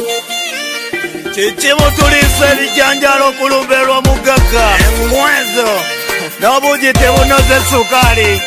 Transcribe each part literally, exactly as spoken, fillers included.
Chichimutulisa ebijanjalo kulumbe lw'omugagga engwezo n'obugite bunoze sukali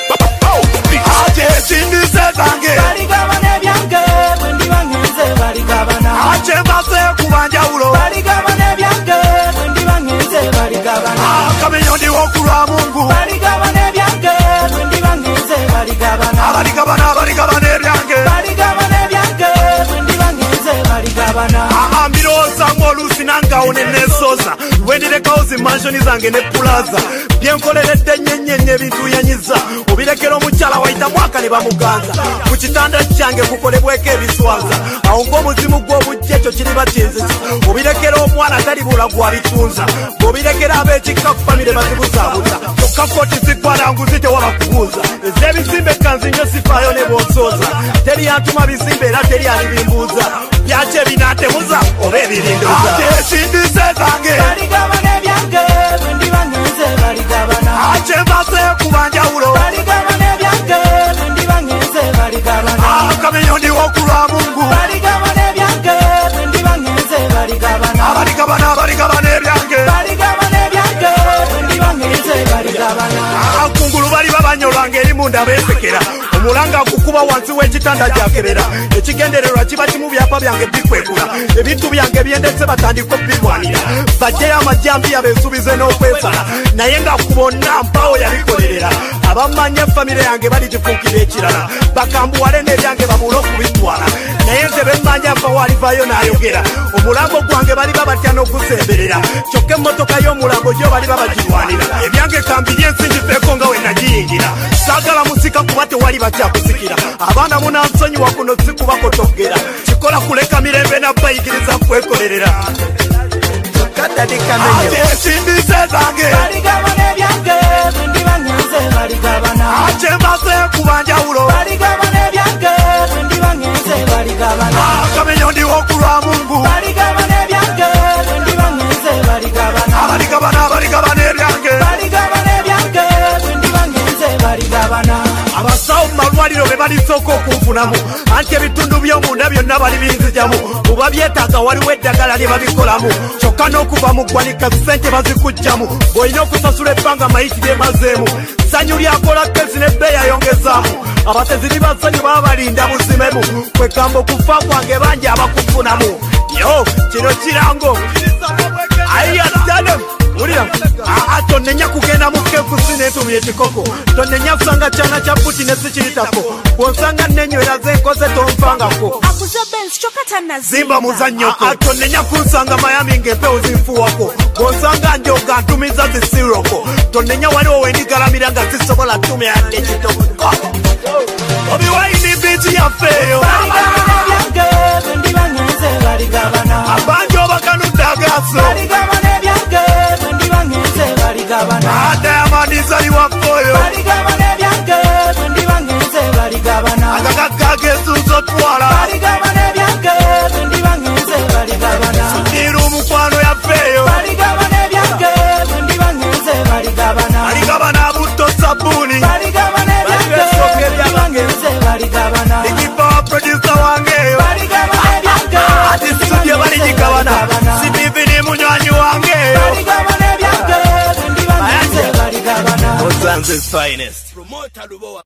ate esindise zange baligabana ebyange bwe ndiba ngenze baligabana ate mbase kubanjawulo baligabana ebyange bwe ndiba ngenze baligabana akamenyo ndiwo kulwa Mungu baligabana ebyange bwe ndiba ngenze baligabana abaligabana abaligabana ebyange baligabana ebyange bwe ndiba ngenze baligabana ambiroza ng'oluusi nangawo ne neesoza lwendirekawo zimanshoni zange ne pulaza byenkoleredde nnyenyenye ebintu yanyiza obirekera omukyala wayita mwaka ne bamuganza ku kitanda kyange kukolebweko ebiswaza awo ng'omuzimu gw'obujja ekyo kiriba kinziza obirekera omwana talibula gwabitunza ng'obirekera ab'ekikka famire bazibuzaabuza kyokka koti zikwala nguzi tewaba kubuuza ez'ebizimbe kanzi nnyo sifaayo ne bwonsooza teri yantuma bizimbe era teri alibimbuuza byaki ebinaatemuza oba ebirinduza esindise zange baligabana ebyange bwe ndiba ngenze baligabana ate mbase kubanjawulo baligabana ebyange bwe ndiba ngenze baligabana akamenyo ndiwo kulwa Mungu baligabana ebyange bwe ndiba ngenze baligabana abaligabana abaligabana ebyange baligabana ebyange bwe ndiba ngenze baligabana akungulu bali babanyolanga eri munda beesekera omulanga akukuba wansi w'ekitanda gyakebera ekigendererwa kiba kimu byapa byange bikwekula ebintu byange byendetse batandika obirwanira bajjeyo amajjambiya beesubize n'okwesala naye nga ku bonna mpawo yabikolerera abamanya famire yange baligifuukira ekirala bakambuwale n'ebyange babule okubitwala naye nze bemmanya mpawo alivaayo n'ayogera omulambo gwange baliba batya n'ogusemberera kyokka emmotoka y'omulambo gyo baliba bagirwanira ebyange kambiri ensingiseeko nga we nagiyingira saagala musika kuba tewali bakyakusikira abaana munansonyiwa kuno sikubakotogera kikola kuleka mirembe nabbayigiriza kwekolerera ate esindise zange baligabana ebyange bwe ndiba ngenze baligabana ate mbase kubanjawulo baligabana ebyange bwe ndiba ngenze baligabana akamenyo ndiwo kulwa Mungu baligabana ebyange bwe ndiba ngenze baligabana abaligabana abaligabana ebyange baligabana ebyange bwe ndiba ngenze baligabana abasawo mu malwaliro be balisooka okunfunamu anti ebitundu by'omunda byonna bali binzijamu muba byetaaga waliwo eddagala lye babikolamu kyokka n'okuva mu ggwanika ssente bazikuggyamu bw'olina okusasula ebbanga mayiti lyemazeemu ssanyu lyakola kezi n'ebbeeyi ayongezaamu abateziri ba ssanyu baba balinda buzimemu kwegamba okufa kwange bangi abakufunamu yo kino kirango ayiyatadem ulira tonnenya kugenda mu kefusi n'entumu y'ekikoko tonnenya kusanga kyana kya buti ne sikiritako bw'onsanga nenywera zenkoze tonfangako zimba muzannyoko tonnenya kunsanga mayami ng'empewo zinfuwako bw'onsanga njoga ntumiza zisiroko tonnenya waliwo wendigalamira nga zisobola ttumi yadde ekitoko obiwayini biiti yaffeeyo abangi obakanudde agaso adayamandisali waffoyo agagagga agesuuza otwala suniira omukwano yaffeeyo aligabana abutto sabbuuni ebibesoka ebyabange igibawa produsa wangeeyo ati studio baligigabana sibivini munywanyi wangeeyo Ozan's finest.